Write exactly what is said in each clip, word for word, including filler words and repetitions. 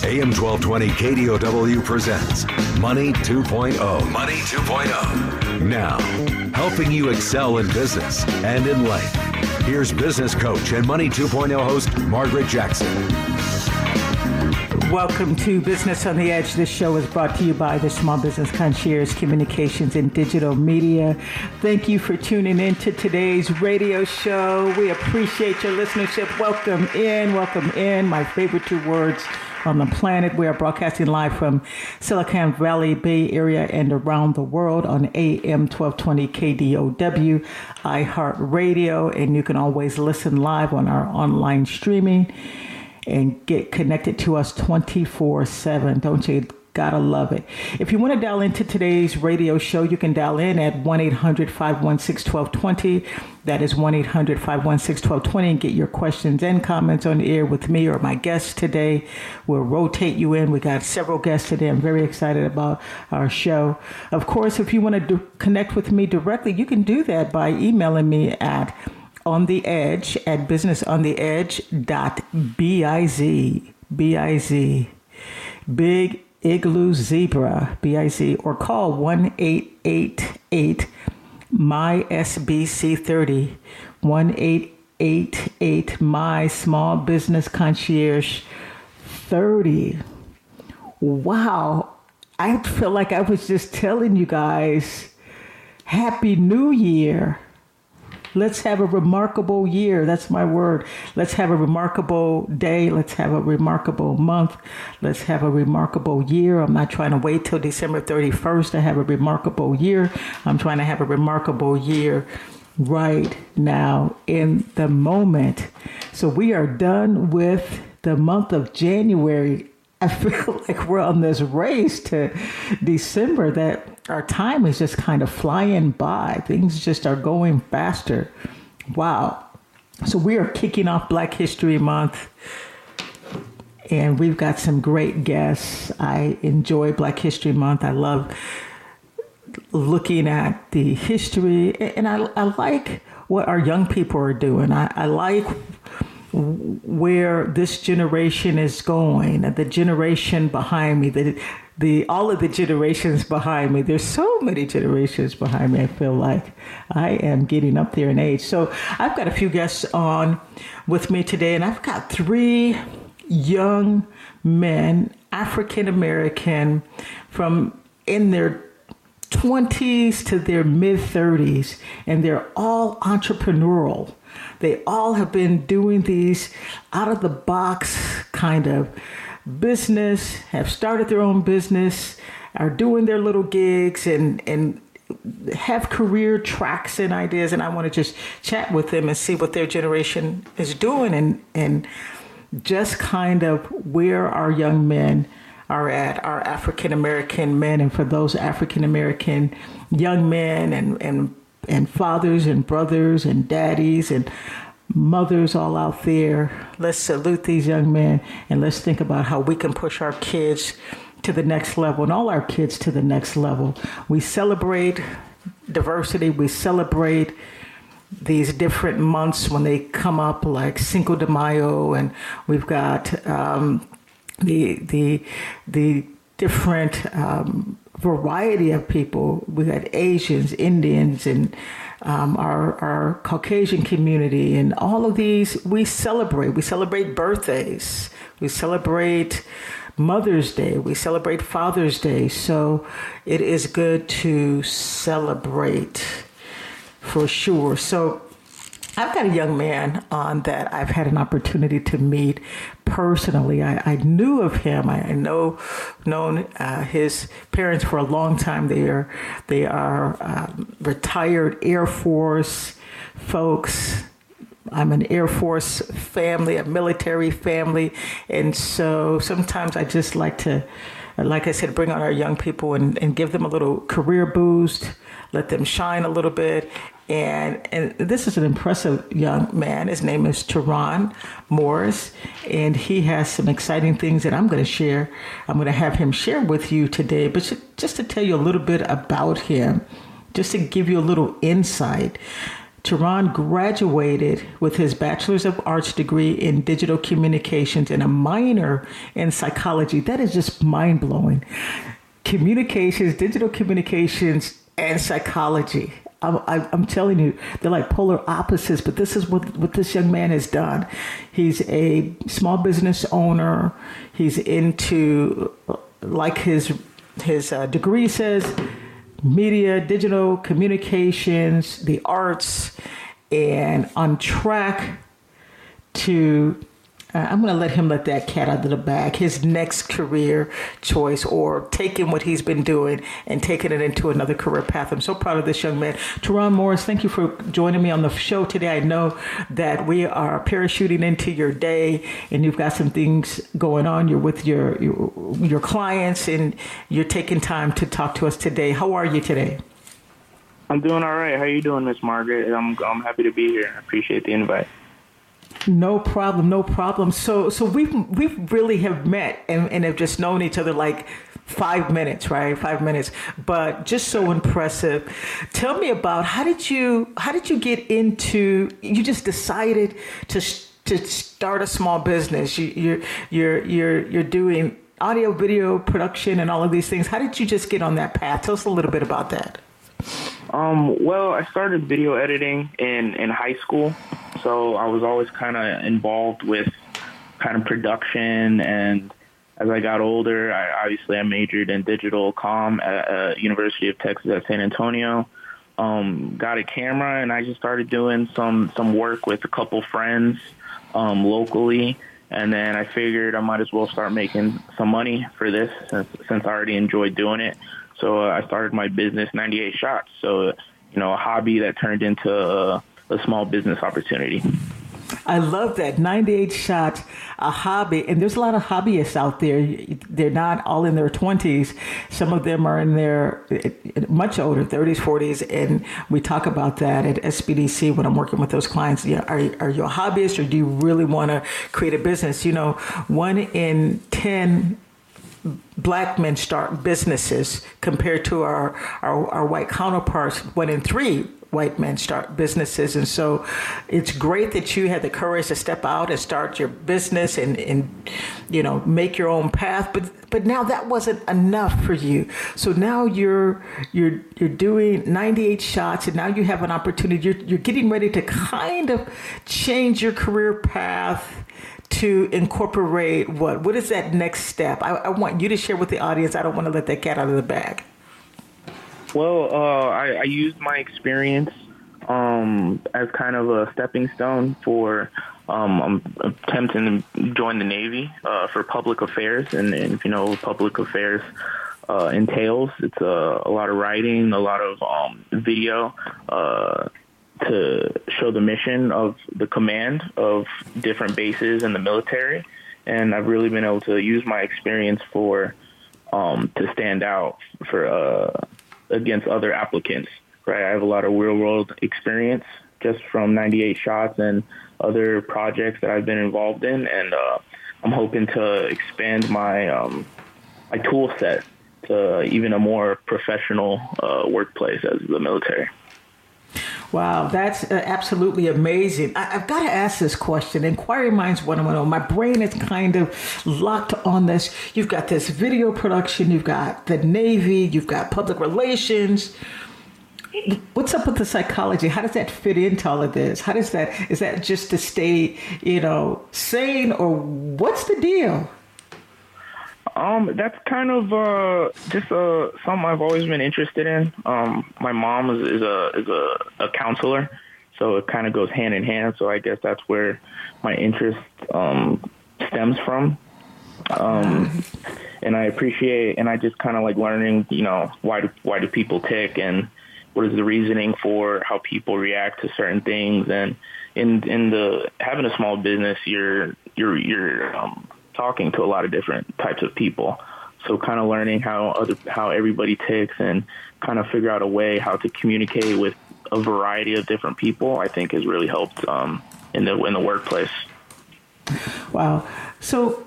A M twelve twenty K D O W presents Money two point oh. Money two point oh. Now, helping you excel in business and in life. Here's business coach and Money two point oh host Margaret Jackson. Welcome to Business on the Edge. This show is brought to you by the Small Business Concierge Communications and Digital Media. Thank you for tuning in to today's radio show. We appreciate your listenership. Welcome in, welcome in. My favorite two words on the planet. We are broadcasting live from Silicon Valley, Bay Area, and around the world on A M twelve twenty K D O W, iHeartRadio, and you can always listen live on our online streaming and get connected to us twenty-four seven. Don't you gotta love it? If you want to dial into today's radio show, you can dial in at one eight hundred five one six one two two zero. That is one eight hundred five one six one two two zero, and get your questions and comments on the air with me or my guests today. We'll rotate you in. We got several guests today. I'm very excited about our show. Of course, if you want to do, connect with me directly, you can do that by emailing me at on the edge at businessontheedge.biz, B-I-Z, Big Igloo Zebra, B I Z, or call one eight eight eight M Y S B C thirty, one eight eight eight M Y Small Business Concierge thirty. Wow, I feel like I was just telling you guys, Happy New Year. Let's have a remarkable year. That's my word. Let's have a remarkable day. Let's have a remarkable month. Let's have a remarkable year. I'm not trying to wait till December thirty-first to have a remarkable year. I'm trying to have a remarkable year right now in the moment. So we are done with the month of January. I feel like we're on this race to December that our time is just kind of flying by. Things just are going faster. Wow. So we are kicking off Black History Month, and we've got some great guests. I enjoy Black History Month. I love looking at the history, and I, I like what our young people are doing. I, I like where this generation is going, the generation behind me, the, the all of the generations behind me. There's so many generations behind me. I feel like I am getting up there in age. So I've got a few guests on with me today, and I've got three young men, African American, from in their twenties to their mid thirties, and they're all entrepreneurial. They all have been doing these out of the box kind of business, have started their own business, are doing their little gigs, and, and have career tracks and ideas. And I want to just chat with them and see what their generation is doing, and, and just kind of where our young men are at, our African-American men. And for those African-American young men and, and and fathers and brothers and daddies and mothers all out there, let's salute these young men, and let's think about how we can push our kids to the next level, and all our kids to the next level. We celebrate diversity. We celebrate these different months when they come up, like Cinco de Mayo, and we've got um, the the the different um, variety of people. We got Asians, Indians, and um, our our Caucasian community, and all of these we celebrate. We celebrate birthdays. We celebrate Mother's Day. We celebrate Father's Day. So it is good to celebrate for sure. So I've got a young man on that I've had an opportunity to meet personally. I, I knew of him. I know known uh, his parents for a long time. They are they are um, retired Air Force folks. I'm an Air Force family, a military family, and so sometimes I just like to, like I said, bring on our young people and, and give them a little career boost, let them shine a little bit. And and this is an impressive young man. His name is Teron Morris, and he has some exciting things that I'm going to share. I'm going to have him share with you today, but just to tell you a little bit about him, just to give you a little insight. Teron graduated with his Bachelor's of Arts degree in digital communications and a minor in psychology. That is just mind-blowing. Communications, digital communications, and psychology. I'm, I'm telling you, they're like polar opposites, but this is what, what this young man has done. He's a small business owner. He's into, like his, his uh, degree says, media, digital communications, the arts, and on track to, uh, I'm going to let him let that cat out of the bag, his next career choice, or taking what he's been doing and taking it into another career path. I'm so proud of this young man. Teron Morris, thank you for joining me on the show today. I know that we are parachuting into your day and you've got some things going on. You're with your, your, your clients and you're taking time to talk to us today. How are you today? I'm doing all right. How are you doing, Miss Margaret? I'm I'm happy to be here. I appreciate the invite. No problem, no problem. So, so we we really have met and, and have just known each other like five minutes, right? Five minutes, but just so impressive. Tell me about how did you how did you get into? You just decided to to start a small business. You, you're you're you're you're doing audio, video production, and all of these things. How did you just get on that path? Tell us a little bit about that. Um, well, I started video editing in, in high school, so I was always kind of involved with kind of production, and as I got older, I obviously I majored in digital comm at uh, University of Texas at San Antonio, um, got a camera, and I just started doing some, some work with a couple friends um, locally, and then I figured I might as well start making some money for this since, since I already enjoyed doing it. So uh, I started my business, ninety-eight shots. So, you know, a hobby that turned into a, a small business opportunity. I love that. ninety-eight shots, a hobby. And there's a lot of hobbyists out there. They're not all in their twenties. Some of them are in their much older, thirties, forties. And we talk about that at S B D C when I'm working with those clients. Yeah, are, are you a hobbyist or do you really want to create a business? You know, one in ten Black men start businesses compared to our, our, our white counterparts. One in three white men start businesses. And so it's great that you had the courage to step out and start your business and, and you know, make your own path. But but now that wasn't enough for you. So now you're you're you're doing ninety-eight shots, and now you have an opportunity. You're you're getting ready to kind of change your career path to incorporate what? What is that next step? I, I want you to share with the audience. I don't want to let that cat out of the bag. Well, uh, I, I used my experience um, as kind of a stepping stone for um, I'm attempting to join the Navy uh, for public affairs. And, and if you know what public affairs uh, entails, it's a, a lot of writing, a lot of um, video, uh to show the mission of the command of different bases in the military. And I've really been able to use my experience for, um, to stand out for, uh, against other applicants, right? I have a lot of real world experience just from ninety-eight shots and other projects that I've been involved in. And, uh, I'm hoping to expand my, um, my tool set to even a more professional, uh, workplace as the military. Wow, that's uh, absolutely amazing. I, I've got to ask this question. Inquiring minds want to know. My brain is kind of locked on this. You've got this video production. You've got the Navy. You've got public relations. What's up with the psychology? How does that fit into all of this? How does that, is that just to stay, you know, sane, or what's the deal? Um, that's kind of uh, just uh, something I've always been interested in. Um, my mom is, is a is a, a counselor, so it kind of goes hand in hand. So I guess that's where my interest um, stems from. Um, and I appreciate, and I just kind of like learning, you know, why do why do people tick, and what is the reasoning for how people react to certain things. And in in the having a small business, you're you're you're um, talking to a lot of different types of people. So kind of learning how other, how everybody ticks and kind of figure out a way how to communicate with a variety of different people, I think has really helped um, in the, in the workplace. Wow. So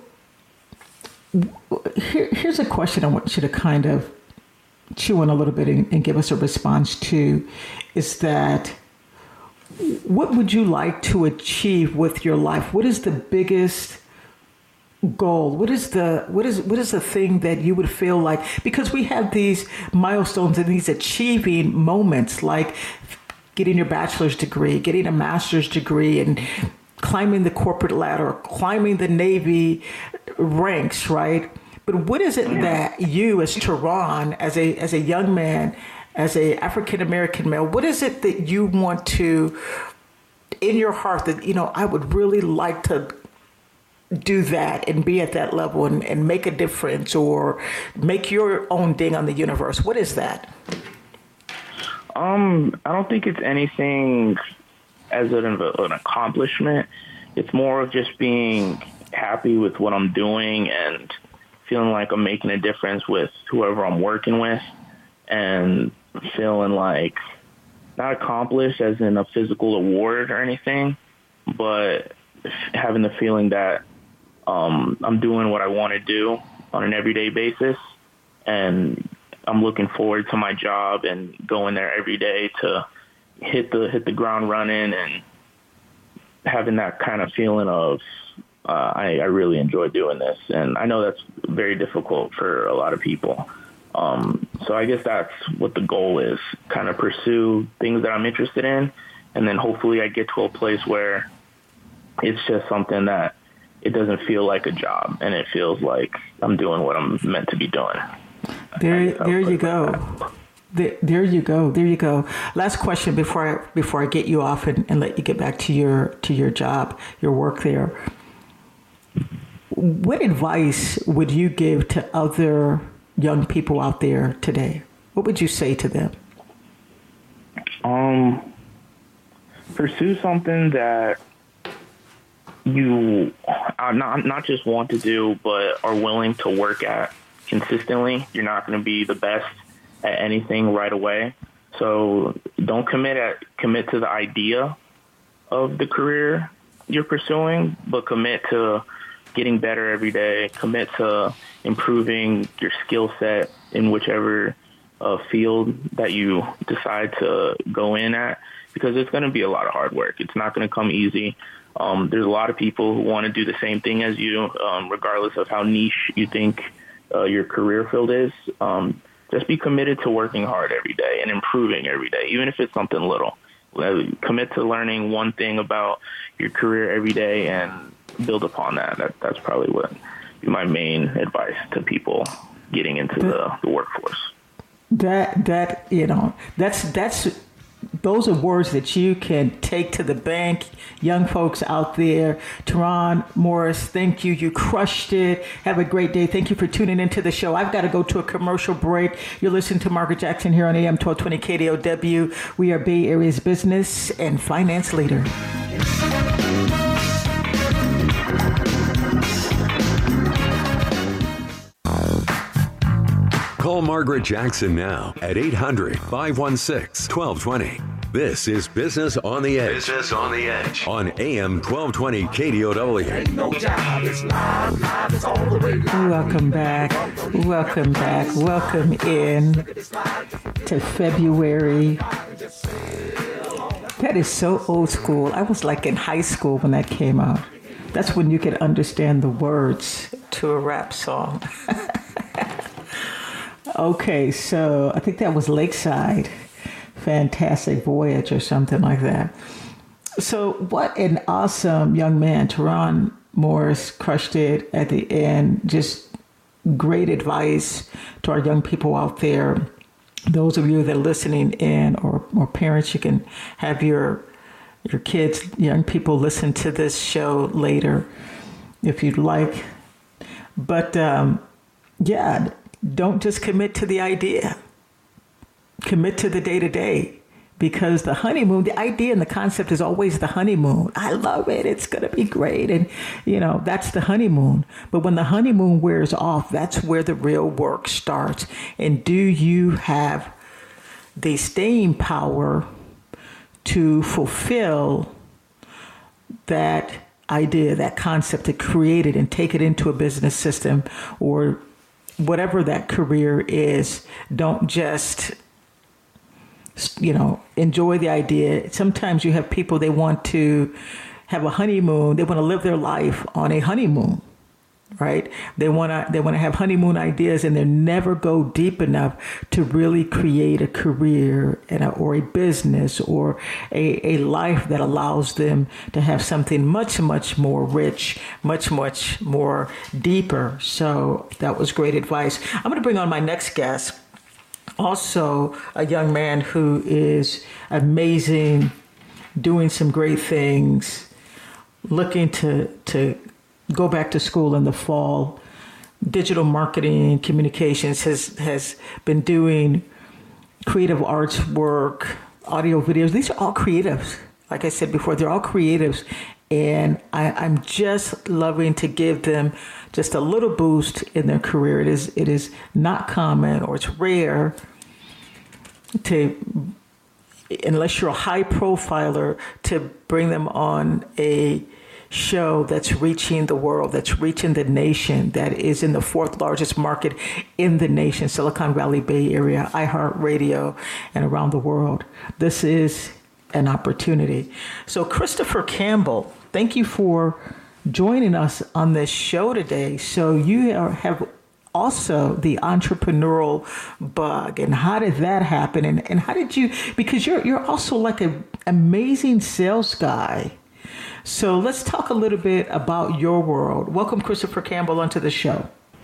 here, here's a question I want you to kind of chew on a little bit and, and give us a response to, is that what would you like to achieve with your life? What is the biggest goal? What is the what is what is the thing that you would feel like, because we have these milestones and these achieving moments, like getting your bachelor's degree, getting a master's degree, and climbing the corporate ladder, climbing the Navy ranks, right? But what is it that you, as Teron, as a as a young man, as a African American male, what is it that you want to, in your heart, that, you know, I would really like to do that and be at that level and, and make a difference, or make your own ding on the universe? What is that? Um, I don't think it's anything as an, an accomplishment. It's more of just being happy with what I'm doing and feeling like I'm making a difference with whoever I'm working with, and feeling like, not accomplished as in a physical award or anything, but having the feeling that um, I'm doing what I want to do on an everyday basis, and I'm looking forward to my job and going there every day to hit the hit the ground running, and having that kind of feeling of uh, I, I really enjoy doing this. And I know that's very difficult for a lot of people. Um, so I guess that's what the goal is, kind of pursue things that I'm interested in, and then hopefully I get to a place where it's just something that it doesn't feel like a job, and it feels like I'm doing what I'm meant to be doing. There, there you go. There, there you go. There you go. Last question before I before I get you off and, and let you get back to your to your job, your work there. What advice would you give to other young people out there today? What would you say to them? Um, pursue something that you uh, not not just want to do, but are willing to work at consistently. You're not going to be the best at anything right away, so don't commit at commit to the idea of the career you're pursuing, but commit to getting better every day. Commit to improving your skill set in whichever uh, field that you decide to go in at, because it's going to be a lot of hard work. It's not going to come easy. Um, there's a lot of people who want to do the same thing as you, um, regardless of how niche you think uh, your career field is. Um, just be committed to working hard every day and improving every day, even if it's something little. Commit to learning one thing about your career every day and build upon that. that that's probably what be my main advice to people getting into the, the workforce. That, that, you know, that's, that's, those are words that you can take to the bank. Young folks out there, Teron Morris, thank you. You crushed it. Have a great day. Thank you for tuning into the show. I've got to go to a commercial break. You're listening to Margaret Jackson here on A M twelve twenty K D O W. We are Bay Area's business and finance leader. Call Margaret Jackson now at eight hundred, five one six, one two two zero. This is Business on the Edge. Business on the Edge. On A M twelve twenty K D O W. Ain't no job, it's live, live, it's all the way live. Welcome back. Welcome back. Welcome in to February. That is so old school. I was like in high school when that came out. That's when you could understand the words to a rap song. Okay, so I think that was Lakeside, Fantastic Voyage or something like that. So what an awesome young man. Teron Morris crushed it at the end. Just great advice to our young people out there. Those of you that are listening in, or, or parents, you can have your your kids, young people, listen to this show later if you'd like. But um, yeah, don't just commit to the idea. Commit to the day-to-day, because the honeymoon, the idea and the concept is always the honeymoon. I love it. It's going to be great. And, you know, that's the honeymoon. But when the honeymoon wears off, that's where the real work starts. And do you have the staying power to fulfill that idea, that concept, to create it and take it into a business system or whatever that career is? Don't just you know, enjoy the idea. Sometimes you have people, they want to have a honeymoon. They want to live their life on a honeymoon, right? They want to they want to have honeymoon ideas, and they never go deep enough to really create a career and a, or a business or a, a life that allows them to have something much, much more rich, much, much more deeper. So that was great advice. I'm going to bring on my next guest, also a young man who is amazing, doing some great things, looking to to go back to school in the fall. Digital marketing, communications, has has been doing creative arts work, audio videos. These are all creatives. Like I said before, they're all creatives. And I, I'm just loving to give them just a little boost in their career. It is it is not common, or it's rare to, unless you're a high profiler, to bring them on a show that's reaching the world, that's reaching the nation, that is in the fourth largest market in the nation, Silicon Valley Bay Area, iHeartRadio, and around the world. This is an opportunity. So Christopher Campbell, thank you for joining us on this show today. So you are, have also the entrepreneurial bug, and how did that happen? And, and how did you, because you're you're also like an amazing sales guy. So let's talk a little bit about your world. Welcome, Christopher Campbell, onto the show.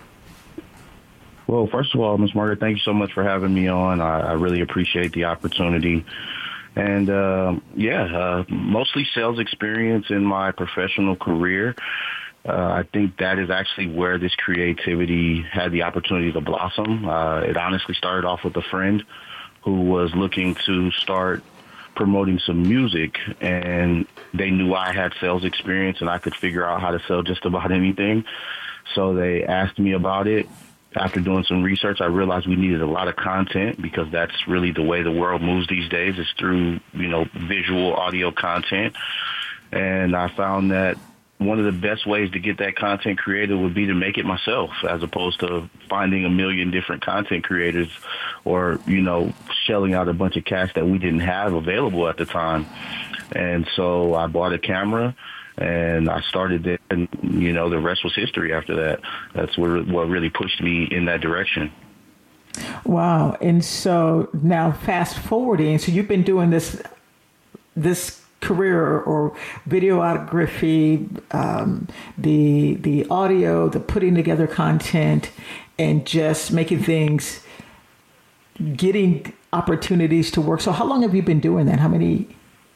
Well, first of all, Miz Margaret, thank you so much for having me on. I, I really appreciate the opportunity. And, uh, yeah, uh, mostly sales experience in my professional career. Uh, I think that is actually where this creativity had the opportunity to blossom. Uh, it honestly started off with a friend who was looking to start promoting some music, and they knew I had sales experience and I could figure out how to sell just about anything. So they asked me about it. After doing some research, I realized we needed a lot of content, because that's really the way the world moves these days, is through, you know, visual audio content. And I found that one of the best ways to get that content created would be to make it myself, as opposed to finding a million different content creators, or, you know, shelling out a bunch of cash that we didn't have available at the time. And so I bought a camera and I started it, and, you know, the rest was history after that. That's what, what really pushed me in that direction. Wow. And so now fast forwarding, so you've been doing this, this career or videography, um, the the audio, the putting together content, and just making things, getting opportunities to work. So how long have you been doing that? How many?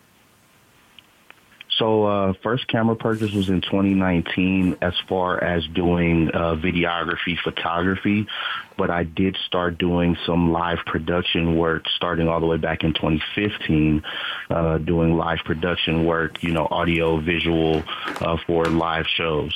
So uh, first camera purchase was in twenty nineteen as far as doing uh, videography, photography, but I did start doing some live production work starting all the way back in twenty fifteen, uh, doing live production work, you know, audio, visual uh, for live shows.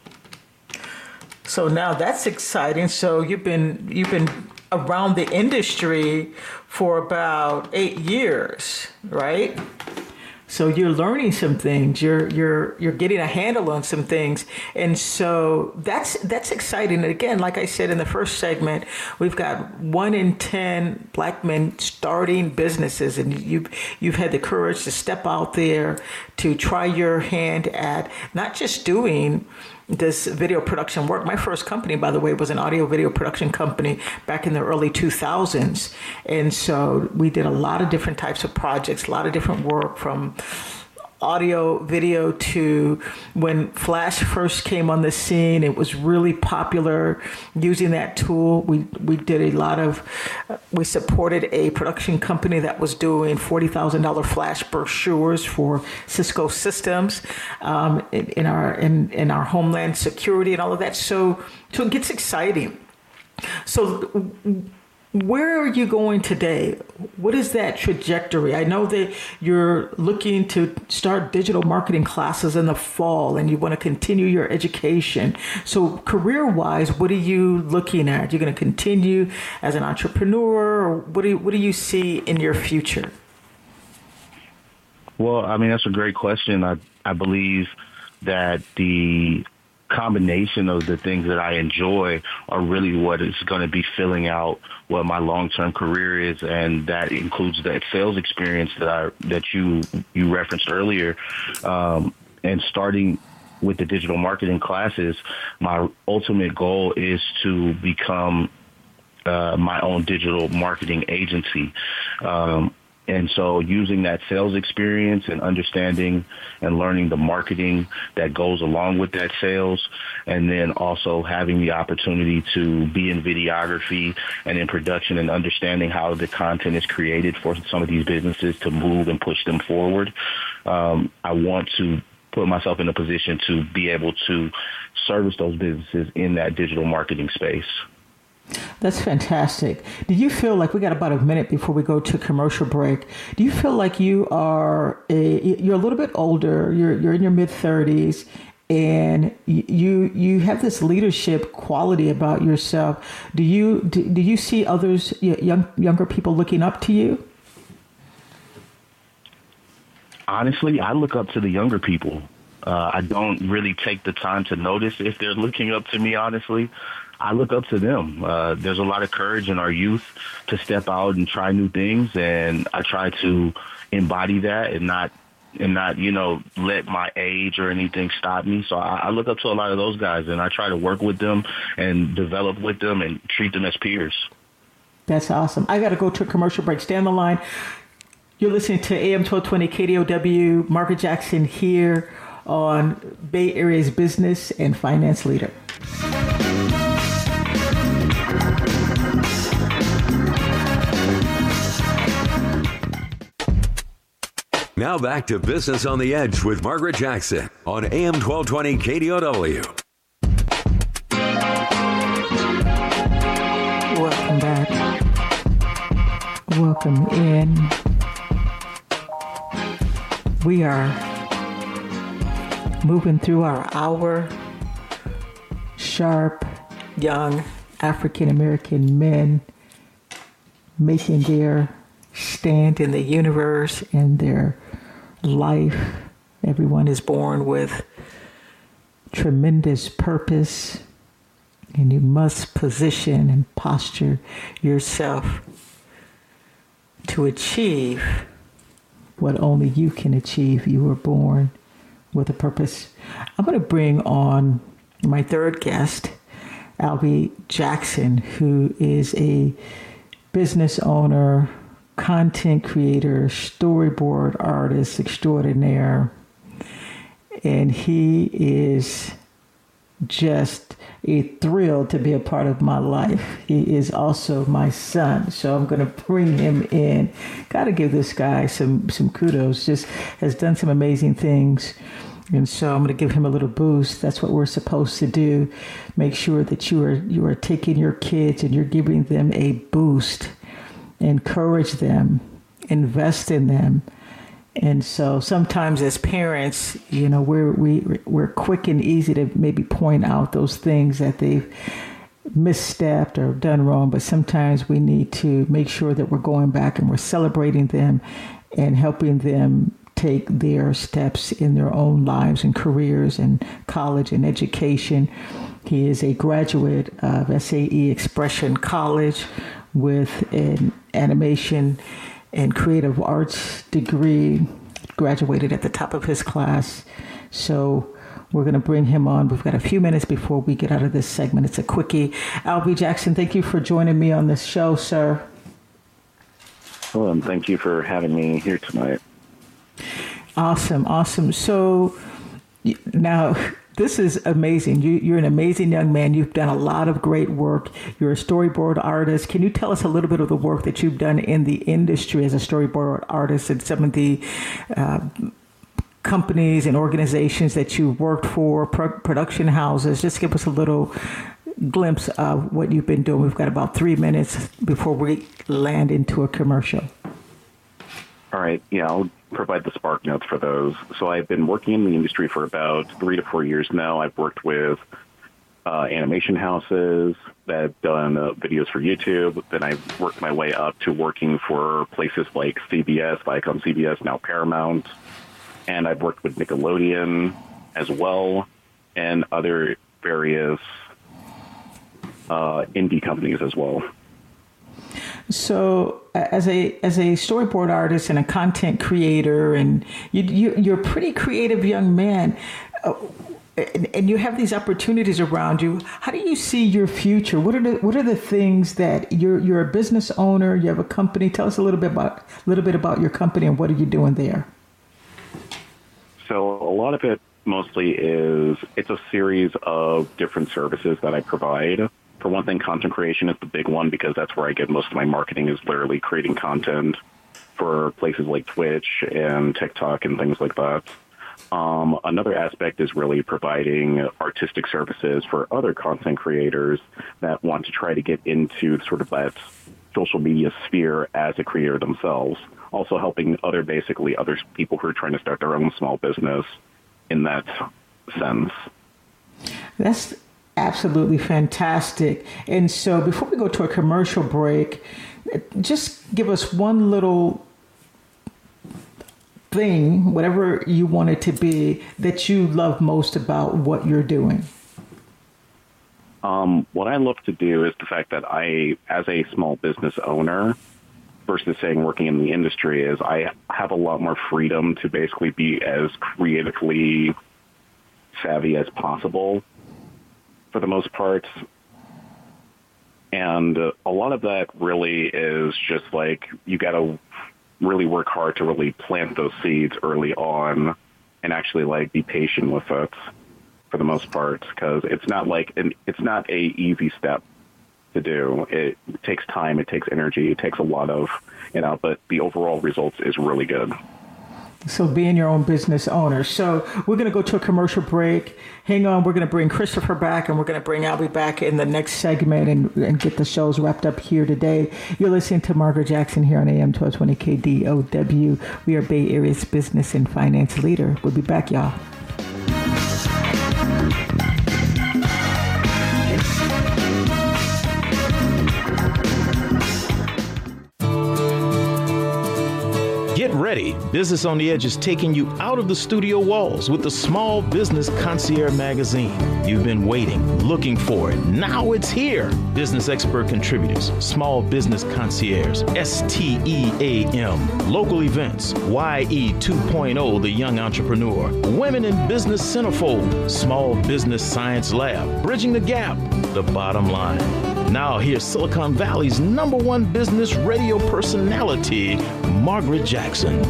So now that's exciting. So you've been you've been around the industry for about eight years, right? So you're learning some things. You're you're you're getting a handle on some things, and so that's that's exciting. And again, like I said in the first segment, we've got one in ten Black men starting businesses, and you've you've had the courage to step out there to try your hand at not just doing this video production work. My first company, by the way, was an audio video production company back in the early two thousands. And so we did a lot of different types of projects, a lot of different work, from audio, video to when Flash first came on the scene. It was really popular using that tool. We we did a lot of, we supported a production company that was doing forty thousand dollars Flash brochures for Cisco systems um, in, in our in, in our homeland security and all of that. So, so it gets exciting. So where are you going today? What is that trajectory? I know that you're looking to start digital marketing classes in the fall, and you want to continue your education. So career-wise, what are you looking at? You're going to continue as an entrepreneur, or what do you, what do you see in your future? Well, I mean, that's a great question. I, I believe that the combination of the things that I enjoy are really what is going to be filling out what my long-term career is, and that includes that sales experience that I that you you referenced earlier, um, and starting with the digital marketing classes. My ultimate goal is to become uh, my own digital marketing agency. Um, And so using that sales experience and understanding and learning the marketing that goes along with that sales, and then also having the opportunity to be in videography and in production and understanding how the content is created for some of these businesses to move and push them forward. Um, I want to put myself in a position to be able to service those businesses in that digital marketing space. That's fantastic. Do you feel like, we got about a minute before we go to commercial break, do you feel like you are a, you're a little bit older, you're you're in your mid thirties, and you you have this leadership quality about yourself? Do you do, do you see others, young younger people, looking up to you? Honestly, I look up to the younger people. Uh, I don't really take the time to notice if they're looking up to me, honestly. I look up to them. Uh, there's a lot of courage in our youth to step out and try new things, and I try to embody that and not, and not, you know, let my age or anything stop me. So I, I look up to a lot of those guys, and I try to work with them and develop with them and treat them as peers. That's awesome. I got to go to a commercial break. Stay on the line. You're listening to A M twelve twenty K D O W. Margaret Jackson here on Bay Area's business and finance leader. Now back to Business on the Edge with Margaret Jackson on A M twelve twenty K D O W. Welcome back. Welcome in. We are moving through our hour. Sharp, young African-American men making their stand in the universe and their life. Everyone is born with tremendous purpose, and you must position and posture yourself to achieve what only you can achieve. You were born with a purpose. I'm going to bring on my third guest, Albie Jackson, who is a business owner, content creator, storyboard artist extraordinaire, and he is just a thrill to be a part of my life. He is also my son, so I'm going to bring him in. Got to give this guy some some kudos. Just has done some amazing things, and so I'm going to give him a little boost. That's what we're supposed to do. Make sure that you are you are taking your kids and you're giving them a boost. Encourage them, invest in them. And so sometimes as parents, you know, we're we, we're quick and easy to maybe point out those things that they've misstepped or done wrong, but sometimes we need to make sure that we're going back and we're celebrating them and helping them take their steps in their own lives and careers and college and education. He is a graduate of S A E Expression College with an animation and creative arts degree, graduated at the top of his class. So we're going to bring him on. We've got a few minutes before we get out of this segment. It's a quickie. Albie Jackson, thank you for joining me on this show, sir. Well, and thank you for having me here tonight. Awesome, awesome. So now, this is amazing. You, you're an amazing young man. You've done a lot of great work. You're a storyboard artist. Can you tell us a little bit of the work that you've done in the industry as a storyboard artist and some of the uh, companies and organizations that you've worked for, pro- production houses? Just give us a little glimpse of what you've been doing. We've got about three minutes before we land into a commercial. All right. Yeah, I'll provide the spark notes for those. So I've been working in the industry for about three to four years now. I've worked with uh, animation houses that have done uh, videos for YouTube. Then I've worked my way up to working for places like C B S, Viacom C B S, now Paramount. And I've worked with Nickelodeon as well. and other various uh, indie companies as well. So, as a as a storyboard artist and a content creator, and you, you you're a pretty creative young man, uh, and, and you have these opportunities around you. How do you see your future? What are the what are the things that you're you're a business owner? You have a company. Tell us a little bit about a little bit about your company and what are you doing there? So, a lot of it mostly is it's a series of different services that I provide. For one thing, content creation is the big one because that's where I get most of my marketing is literally creating content for places like Twitch and TikTok and things like that. Um, another aspect is really providing artistic services for other content creators that want to try to get into sort of that social media sphere as a creator themselves. Also helping other, basically, other people who are trying to start their own small business in that sense. That's absolutely fantastic. And so before we go to a commercial break, just give us one little thing, whatever you want it to be, that you love most about what you're doing. Um, what I love to do is the fact that I, as a small business owner, versus saying working in the industry, is I have a lot more freedom to basically be as creatively savvy as possible for the most part. And uh, a lot of that really is just like you got to really work hard to really plant those seeds early on and actually like be patient with it for the most part, because it's not like an, it's not a easy step to do. It takes time, it takes energy, it takes a lot of, you know, but the overall results is really good. So being your own business owner. So we're going to go to a commercial break. Hang on. We're going to bring Christopher back and we're going to bring Albie back in the next segment and, and get the shows wrapped up here today. You're listening to Margaret Jackson here on A M twelve twenty K D O W. We are Bay Area's business and finance leader. We'll be back, y'all. Get ready. Business on the Edge is taking you out of the studio walls with the Small Business Concierge magazine. You've been waiting, looking for it. Now it's here. Business expert contributors, Small Business Concierge, S T E A M, local events, Y E two point oh, the young entrepreneur, Women in Business Centerfold, Small Business Science Lab, Bridging the Gap, the bottom line. Now here's Silicon Valley's number one business radio personality, Margaret Jackson.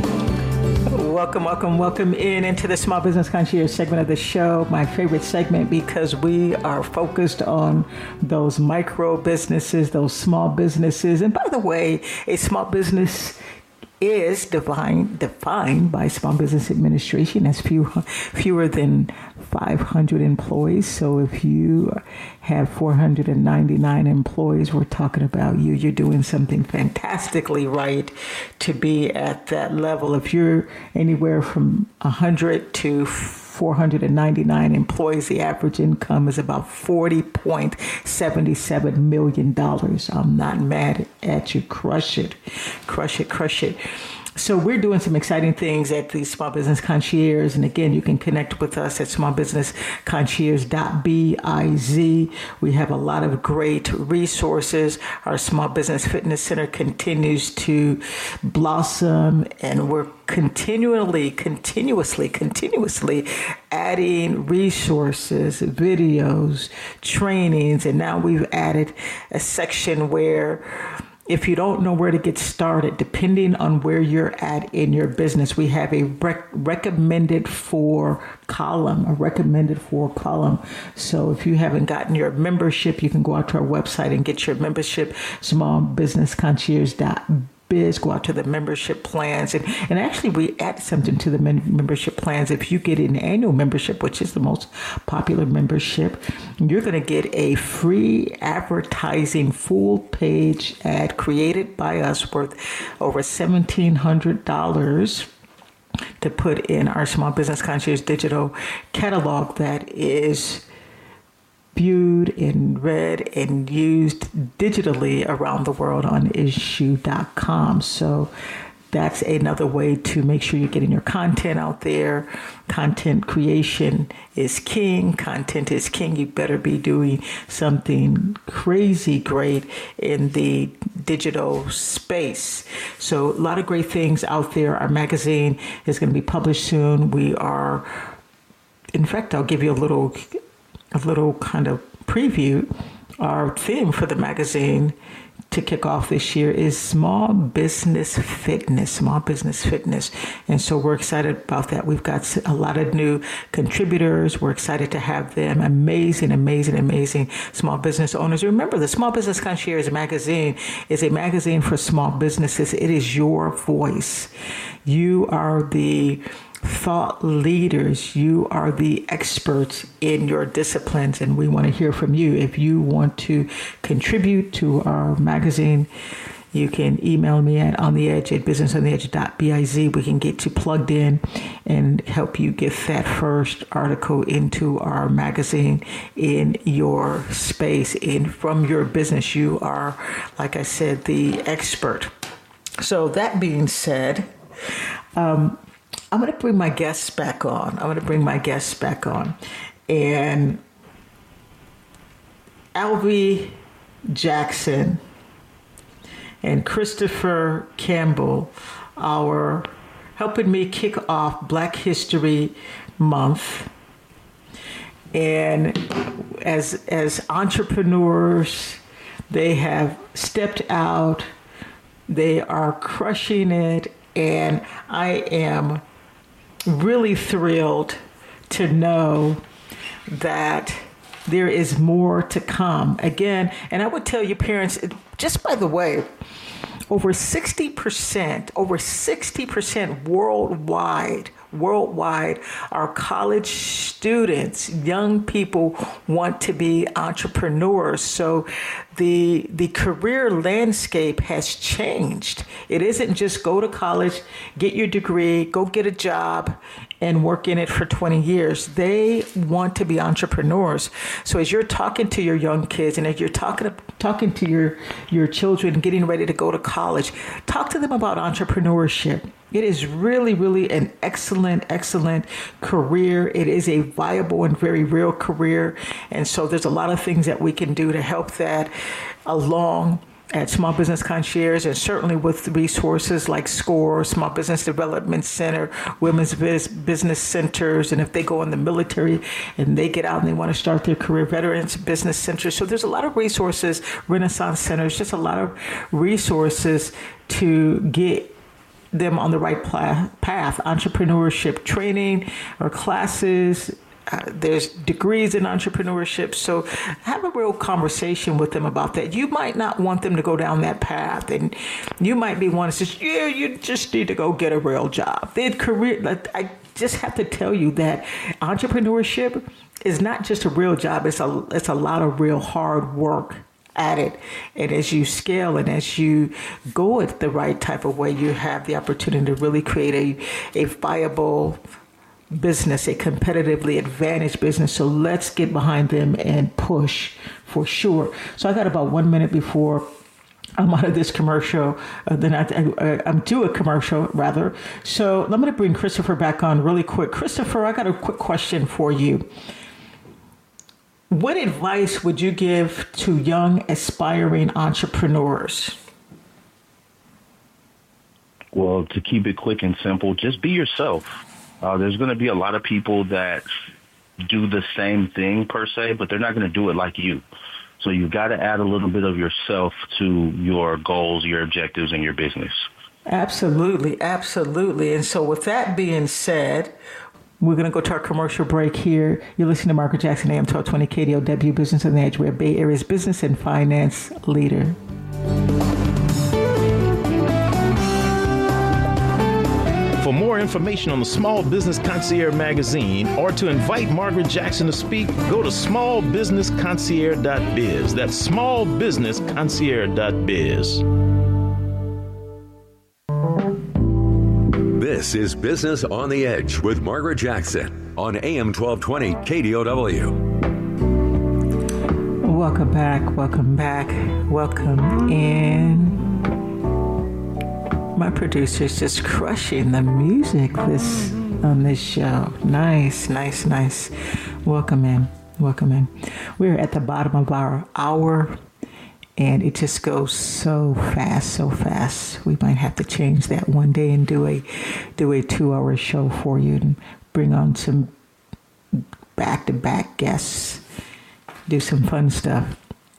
Welcome, welcome, welcome in into the Small Business Concierge segment of the show. My favorite segment because we are focused on those micro businesses, those small businesses. And by the way, a small business is defined defined by Small Business Administration as few, fewer than five hundred employees. So if you have four hundred ninety-nine employees, we're talking about you. You're doing something fantastically right to be at that level. If you're anywhere from one hundred to four hundred ninety-nine employees, the average income is about forty point seven seven million dollars. I'm not mad at you. Crush it. Crush it. Crush it. So we're doing some exciting things at the Small Business Concierge. And again, you can connect with us at small business concierge dot biz. We have a lot of great resources. Our Small Business Fitness Center continues to blossom, and we're continually, continuously, continuously adding resources, videos, trainings. And now we've added a section where if you don't know where to get started, depending on where you're at in your business, we have a rec- recommended for column, a recommended for column. So if you haven't gotten your membership, you can go out to our website and get your membership, small business concierge dot biz. Go out to the membership plans. And, and actually, we add something to the men- membership plans. If you get an annual membership, which is the most popular membership, you're going to get a free advertising full page ad created by us worth over seventeen hundred dollars to put in our Small Business Concierge digital catalog that is viewed and read and used digitally around the world on issue dot com. So that's another way to make sure you're getting your content out there. Content creation is king. Content is king. You better be doing something crazy great in the digital space. So a lot of great things out there. Our magazine is going to be published soon. We are, in fact, I'll give you a little, a little kind of preview. Our theme for the magazine to kick off this year is small business fitness, small business fitness. And so we're excited about that. We've got a lot of new contributors. We're excited to have them. Amazing, amazing, amazing small business owners. Remember, the Small Business Concierge magazine is a magazine for small businesses. It is your voice. You are the thought leaders. You are the experts in your disciplines, and we want to hear from you. If you want to contribute to our magazine, you can email me at ontheedge at business on the edge dot biz. We can get you plugged in and help you get that first article into our magazine in your space. In from your business, you are, like I said, the expert. So that being said, um, I'm going to bring my guests back on. I'm going to bring my guests back on. And Alvy Jackson and Christopher Campbell are helping me kick off Black History Month. And as as entrepreneurs, they have stepped out. They are crushing it. And I am really thrilled to know that there is more to come. Again, and I would tell you parents, just by the way, over sixty percent, over sixty percent worldwide, worldwide, our college students, young people want to be entrepreneurs. So the the career landscape has changed. It isn't just go to college, get your degree, go get a job, and work in it for twenty years. They want to be entrepreneurs. So as you're talking to your young kids and as you're talking talking to your, your children getting ready to go to college, talk to them about entrepreneurship. It is really, really an excellent, excellent career. It is a viable and very real career. And so there's a lot of things that we can do to help that along at Small Business Concierge, and certainly with resources like SCORE, Small Business Development Center, Women's Business Centers, and if they go in the military and they get out and they want to start their career, Veterans Business Centers. So there's a lot of resources, Renaissance Centers, just a lot of resources to get them on the right path. Entrepreneurship training or classes. Uh, there's degrees in entrepreneurship. So have a real conversation with them about that. You might not want them to go down that path. And you might be one that says, yeah, you just need to go get a real job. Their career, I just have to tell you that entrepreneurship is not just a real job. It's a, it's a lot of real hard work at it. And as you scale and as you go it the right type of way, you have the opportunity to really create a, a viable business, a competitively advantaged business. So let's get behind them and push for sure. So I got about one minute before I'm out of this commercial. Uh, then I, I, I'm due a commercial rather. So I'm going to bring Christopher back on really quick. Christopher, I got a quick question for you. What advice would you give to young aspiring entrepreneurs? Well, to keep it quick and simple, just be yourself. Uh, there's going to be a lot of people that do the same thing per se, but they're not going to do it like you. So you've got to add a little bit of yourself to your goals, your objectives, and your business. Absolutely. Absolutely. And so with that being said, we're going to go to our commercial break here. You're listening to Margaret Jackson, A M twelve twenty K D O W, Business on the Edge. We're Bay Area's business and finance leader. For more information on the Small Business Concierge magazine or to invite Margaret Jackson to speak, go to small business concierge dot biz. That's small business concierge dot biz. This is Business on the Edge with Margaret Jackson on A M twelve twenty K D O W. Welcome back, welcome back, welcome in. my producers just crushing the music this on this show. Nice, nice, nice. Welcome in. Welcome in. We're at the bottom of our hour, and it just goes so fast, so fast. We might have to change that one day and do a do a two-hour show for you and bring on some back-to-back guests, do some fun stuff.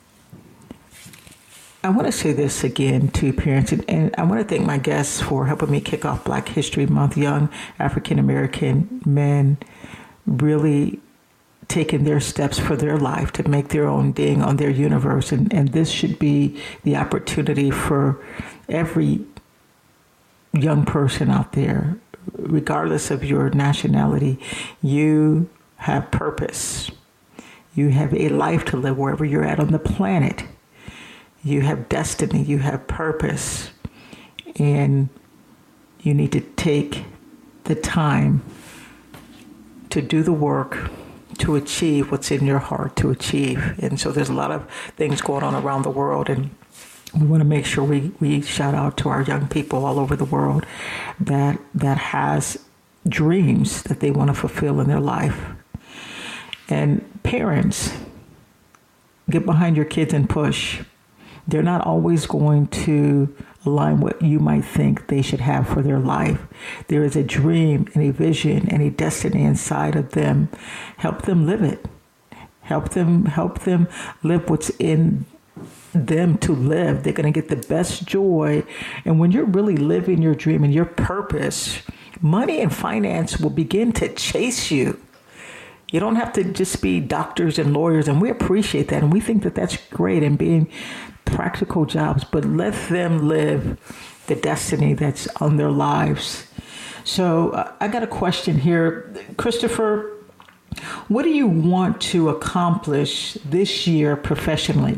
I want to say this again to parents, and, and I want to thank my guests for helping me kick off Black History Month. Young African-American men really taking their steps for their life to make their own ding on their universe. And, and this should be the opportunity for every young person out there, regardless of your nationality. You have purpose. You have a life to live wherever you're at on the planet. You have destiny, you have purpose, and you need to take the time to do the work to achieve what's in your heart to achieve. And so there's a lot of things going on around the world, and we want to make sure we, we shout out to our young people all over the world that that has dreams that they want to fulfill in their life. And parents, get behind your kids and push. They're not always going to align what you might think they should have for their life. There is a dream and a vision and a destiny inside of them. Help them live it. Help them, help them live what's in them to live. They're going to get the best joy. And when you're really living your dream and your purpose, money and finance will begin to chase you. You don't have to just be doctors and lawyers, and we appreciate that, and we think that that's great in being practical jobs, but let them live the destiny that's on their lives. So uh, I got a question here. Christopher, what do you want to accomplish this year professionally?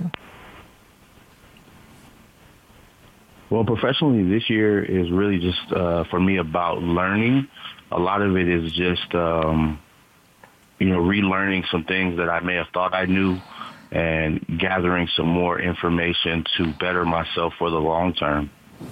Well, professionally this year is really just, uh, for me, about learning. A lot of it is just, um, you know, relearning some things that I may have thought I knew and gathering some more information to better myself for the long term.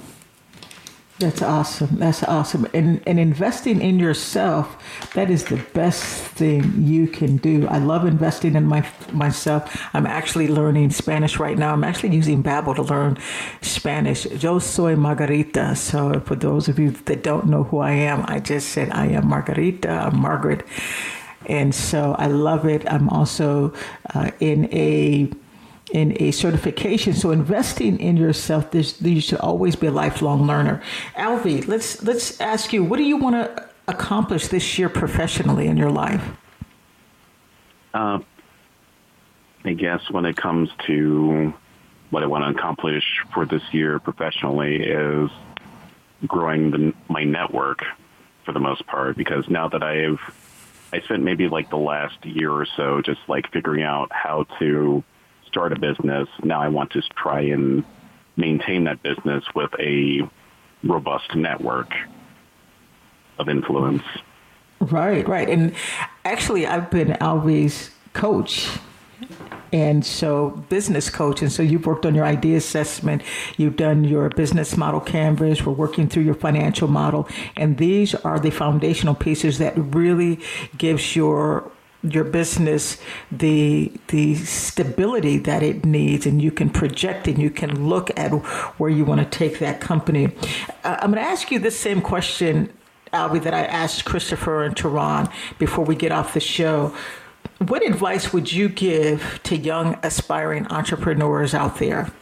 That's awesome. That's awesome. And and investing in yourself, that is the best thing you can do. I love investing in my myself. I'm actually learning Spanish right now. I'm actually using Babbel to learn Spanish. Yo soy Margarita. So for those of you that don't know who I am, I just said I am Margarita. I'm Margaret. And so I love it. I'm also uh, in a in a certification. So investing in yourself, this, you should always be a lifelong learner. Alvy, let's let's ask you, what do you want to accomplish this year professionally in your life? Uh, I guess when it comes to what I want to accomplish for this year professionally is growing the, my network for the most part, because now that I've I spent maybe like the last year or so just like figuring out how to start a business. Now I want to try and maintain that business with a robust network of influence. Right, right. And actually, I've been Alvy's coach. And so business coach. And so you've worked on your idea assessment. You've done your business model canvas. We're working through your financial model. And these are the foundational pieces that really gives your your business the the stability that it needs, and you can project and you can look at where you want to take that company. Uh, I'm going to ask you this same question, Alvy, that I asked Christopher and Tehran before we get off the show. What advice would you give to young aspiring entrepreneurs out there?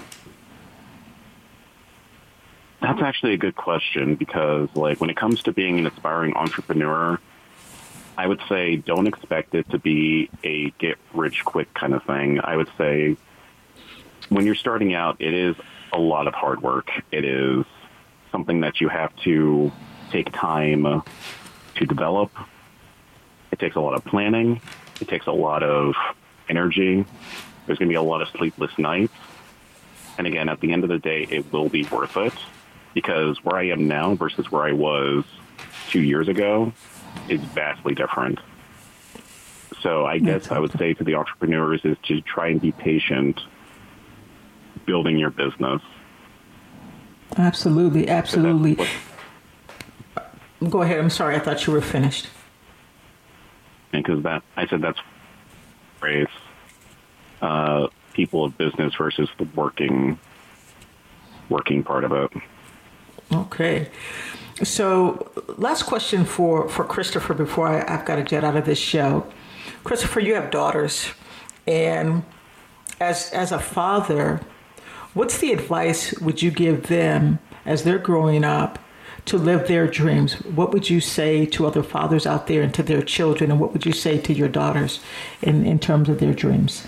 That's actually a good question, because like when it comes to being an aspiring entrepreneur, I would say don't expect it to be a get rich quick kind of thing. I would say when you're starting out, it is a lot of hard work. It is something that you have to take time to develop. It takes a lot of planning. It takes a lot of energy. There's going to be a lot of sleepless nights. And again, at the end of the day, it will be worth it, because where I am now versus where I was two years ago is vastly different. So I guess I would say to the entrepreneurs is to try and be patient building your business. Absolutely, absolutely. Go ahead. I'm sorry. I thought you were finished. Because that, I said that's phrase, uh, people of business versus the working, working part of it. Okay. So last question for, for Christopher before I, I've got to jet out of this show. Christopher, you have daughters. And as as a father, what's the advice would you give them as they're growing up to live their dreams? What would you say to other fathers out there and to their children? And what would you say to your daughters in, in terms of their dreams?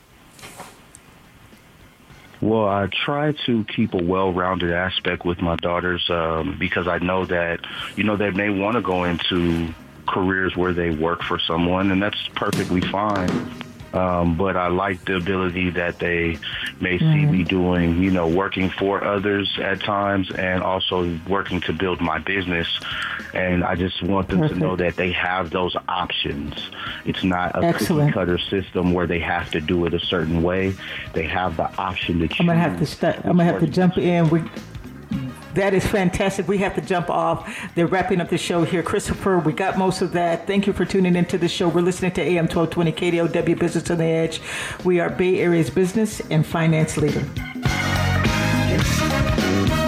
Well, I try to keep a well-rounded aspect with my daughters um, because I know that, you know, they may want to go into careers where they work for someone, and that's perfectly fine. Um, but I like the ability that they may mm-hmm. see me doing, you know, working for others at times and also working to build my business. And I just want them Perfect. to know that they have those options. It's not a cookie cutter system where they have to do it a certain way. They have the option to choose. I'm gonna have to start. I'm gonna have to jump in. We, that is fantastic. We have to jump off. They're wrapping up the show here. Christopher, we got most of that. Thank you for tuning into the show. We're listening to A M twelve twenty K D O W Business on the Edge. We are Bay Area's business and finance leader.